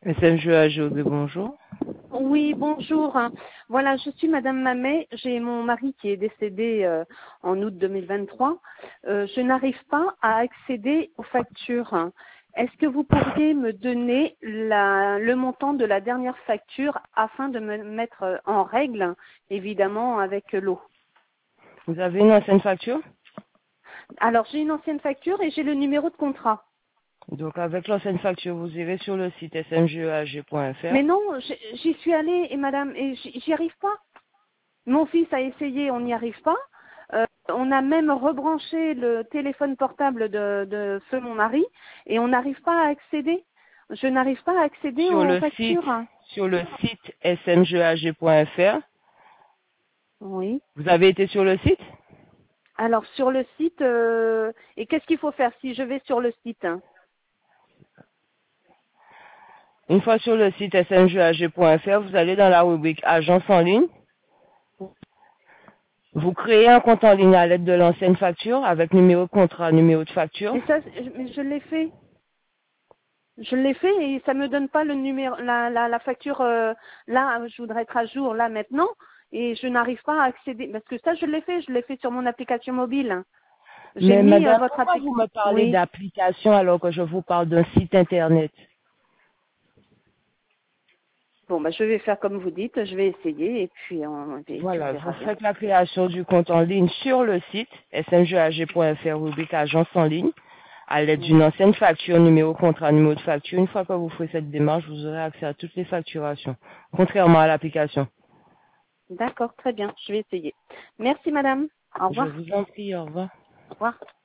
SMGAG, bonjour. Oui, bonjour. Voilà, je suis Madame Mamet. J'ai mon mari qui est décédé en août 2023. Je n'arrive pas à accéder aux factures. Est-ce que vous pourriez me donner le montant de la dernière facture afin de me mettre en règle, évidemment, avec l'eau? Vous avez une ancienne facture? Alors, j'ai une ancienne facture et j'ai le numéro de contrat. Donc avec l'ancienne facture, vous irez sur le site smgeag.fr. Mais non, j'y suis allée et madame, et j'y arrive pas. Mon fils a essayé, on n'y arrive pas. On a même rebranché le téléphone portable de feu mon mari et on n'arrive pas à accéder. Je n'arrive pas à accéder Sur aux le site, factures. sur le site smgeag.fr. Oui. Vous avez été sur le site? Alors sur le site, et qu'est-ce qu'il faut faire si je vais sur le site? Une fois sur le site smgeag.fr, vous allez dans la rubrique Agence en ligne. Vous créez un compte en ligne à l'aide de l'ancienne facture avec numéro de contrat, numéro de facture. Et ça, mais je l'ai fait. Je l'ai fait et ça me donne pas le numéro, la facture. Là, je voudrais être à jour là maintenant et je n'arrive pas à accéder parce que ça, je l'ai fait sur mon application mobile. J'ai Mais mis madame, votre pourquoi vous application. me parlez Oui. d'application alors que je vous parle d'un site internet? Bon, bah, je vais faire comme vous dites. Je vais essayer et puis on Voilà, vous verra bien. faites la création du compte en ligne sur le site smgeag.fr, rubrique agence en ligne, à l'aide d'une Oui. ancienne facture, numéro contrat, numéro de facture. Une fois que vous ferez cette démarche, vous aurez accès à toutes les facturations, contrairement à l'application. D'accord, très bien. Je vais essayer. Merci, madame. Au Je revoir. vous en prie, au revoir. Au revoir.